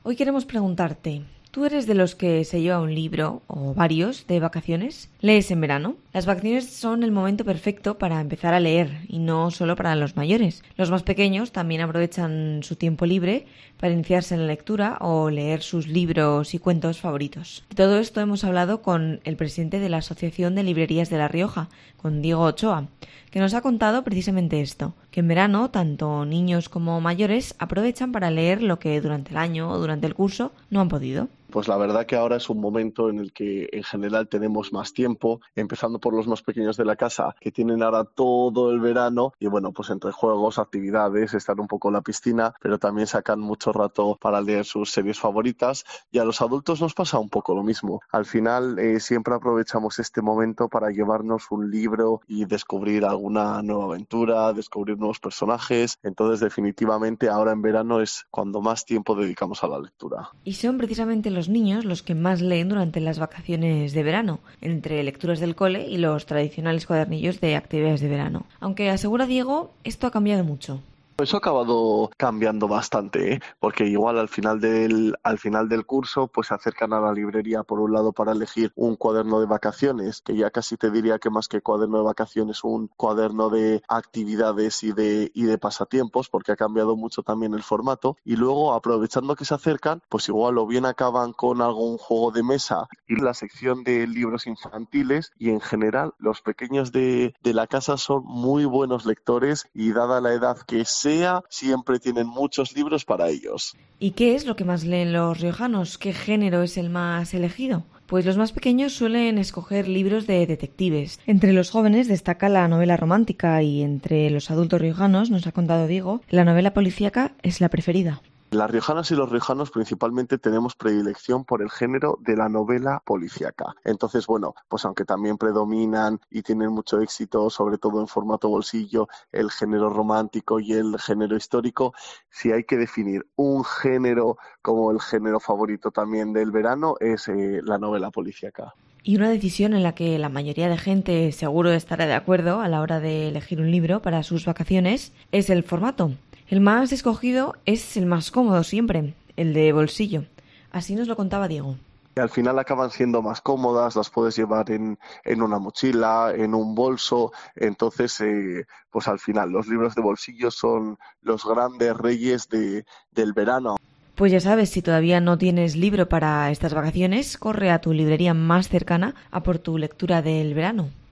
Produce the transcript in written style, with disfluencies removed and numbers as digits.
Hoy queremos preguntarte, ¿tú eres de los que se lleva un libro o varios de vacaciones? ¿Lees en verano? Las vacaciones son el momento perfecto para empezar a leer y no solo para los mayores. Los más pequeños también aprovechan su tiempo libre para iniciarse en la lectura o leer sus libros y cuentos favoritos. De todo esto hemos hablado con el presidente de la Asociación de Librerías de La Rioja, con Diego Ochoa, que nos ha contado precisamente esto, que en verano tanto niños como mayores aprovechan para leer lo que durante el año o durante el curso no han podido. Pues la verdad que ahora es un momento en el que en general tenemos más tiempo, empezando por los más pequeños de la casa, que tienen ahora todo el verano y bueno, pues entre juegos, actividades, estar un poco en la piscina, pero también sacan mucho rato para leer sus series favoritas, y a los adultos nos pasa un poco lo mismo. Al final siempre aprovechamos este momento para llevarnos un libro y descubrir alguna nueva aventura, descubrir nuevos personajes. Entonces definitivamente ahora en verano es cuando más tiempo dedicamos a la lectura. Y son precisamente los niños los que más leen durante las vacaciones de verano, entre lecturas del cole y los tradicionales cuadernillos de actividades de verano. Aunque asegura Diego, esto ha cambiado mucho. Eso ha acabado cambiando bastante, ¿eh? Porque igual al final del curso pues se acercan a la librería por un lado para elegir un cuaderno de vacaciones, que ya casi te diría que más que cuaderno de vacaciones, un cuaderno de actividades y de pasatiempos, porque ha cambiado mucho también el formato, y luego aprovechando que se acercan, pues igual o bien acaban con algún juego de mesa y la sección de libros infantiles, y en general los pequeños de la casa son muy buenos lectores y dada la edad que siempre tienen muchos libros para ellos. ¿Y qué es lo que más leen los riojanos? ¿Qué género es el más elegido? Pues los más pequeños suelen escoger libros de detectives. Entre los jóvenes destaca la novela romántica y entre los adultos riojanos, nos ha contado Diego, la novela policíaca es la preferida. Las riojanas y los riojanos principalmente tenemos predilección por el género de la novela policíaca. Entonces, bueno, pues aunque también predominan y tienen mucho éxito, sobre todo en formato bolsillo, el género romántico y el género histórico, si hay que definir un género como el género favorito también del verano, es la novela policíaca. Y una decisión en la que la mayoría de gente seguro estará de acuerdo a la hora de elegir un libro para sus vacaciones es el formato. El más escogido es el más cómodo siempre, el de bolsillo. Así nos lo contaba Diego. Y al final acaban siendo más cómodas, las puedes llevar en una mochila, en un bolso. Entonces, pues al final los libros de bolsillo son los grandes reyes del verano. Pues ya sabes, si todavía no tienes libro para estas vacaciones, corre a tu librería más cercana a por tu lectura del verano.